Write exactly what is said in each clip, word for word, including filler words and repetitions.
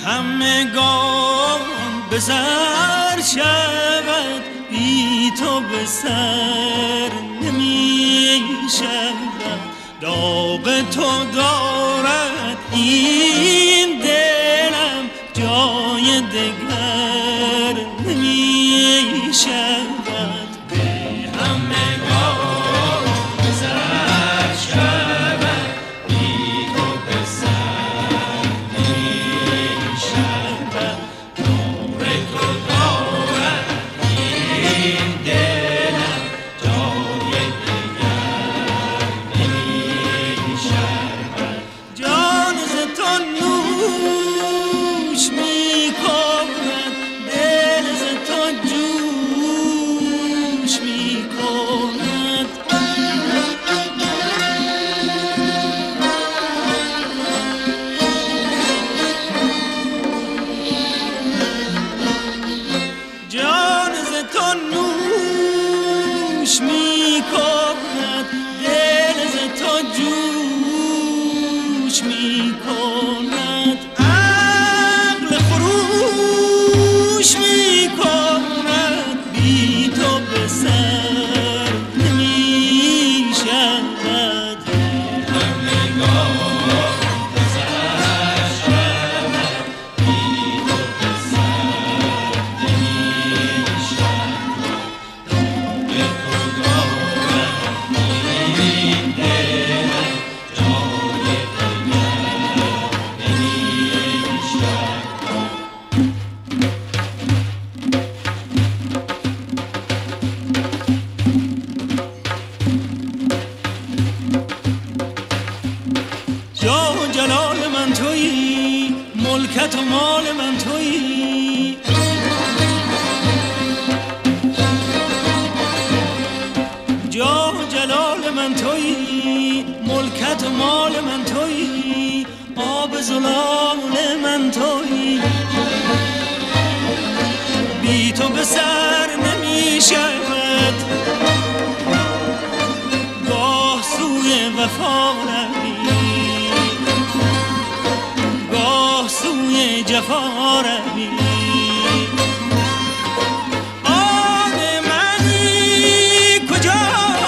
همگان به سر شود، بی تو به سر نمی شود. داغ تو دارد این دلم، جای دگر نمی شود. به همگان به سر شود، بی تو به سر نمی شود. داغ تو دارد این دلم، جای دگر نمی شود. جان ز تو نوش می کند، دل ز تو جوش می کند. جان ز تو نوش می کند، دل ز تو جوش می کند. عقل خروش می کند، بی تو به سر نمی شود. همگان به سر شود، بی تو به سر نمی شود. داغ تو دارد این دلم، جای دگر نمی شود. جاه و جلال من تویی، ملکت و مال من تویی. جاه و جلال من تویی، ملکت و مال من تویی. آب زلال من تویی، بی تو به سر نمی شود. گاه سوی وفا روی، گاه سوی جفا روی. آن منی کجا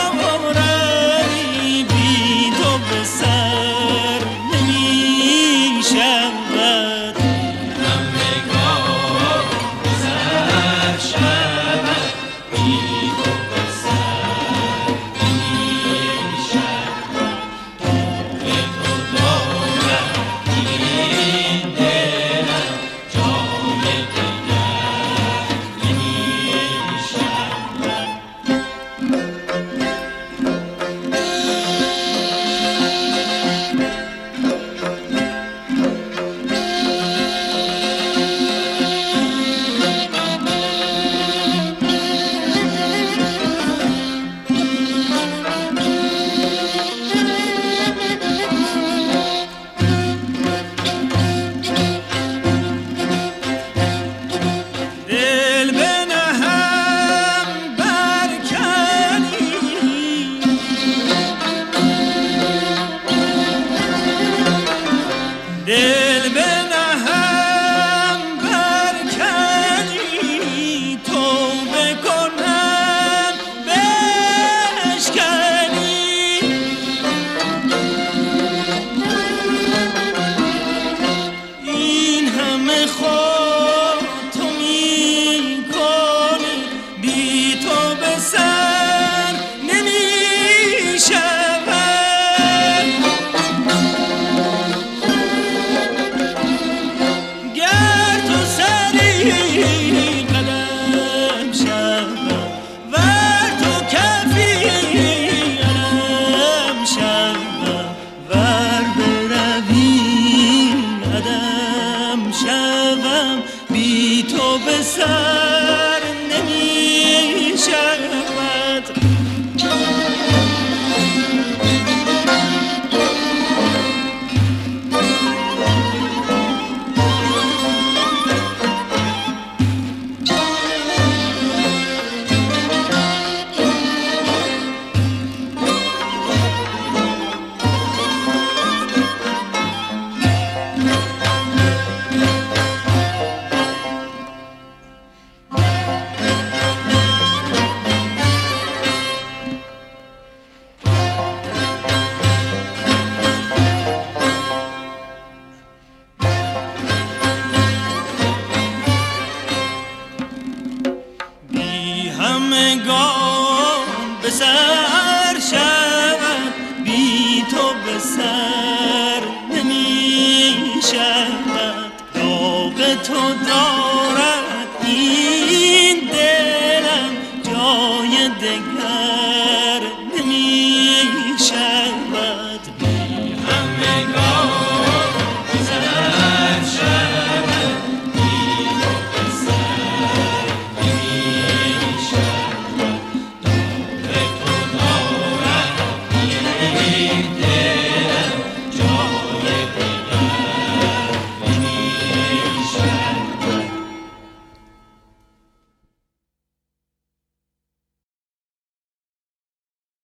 روی، بی تو به سر نمی شود. همگان به سر شود، بی تو به سر نمی شود. داغ تو دارد این دلم، جای دگر نمی شود. دل به نهم برکنی، دل به نهم برکنی. توبه کنم بشکنی. این همه خود تو می کنی، بی تو به سر نمی شود. گر تو سری قدم شود، ور تو کفی علم شود. ور بروی عدم شوم، بی تو به سر نمی شود. به سر نمی شود داغ تو دارد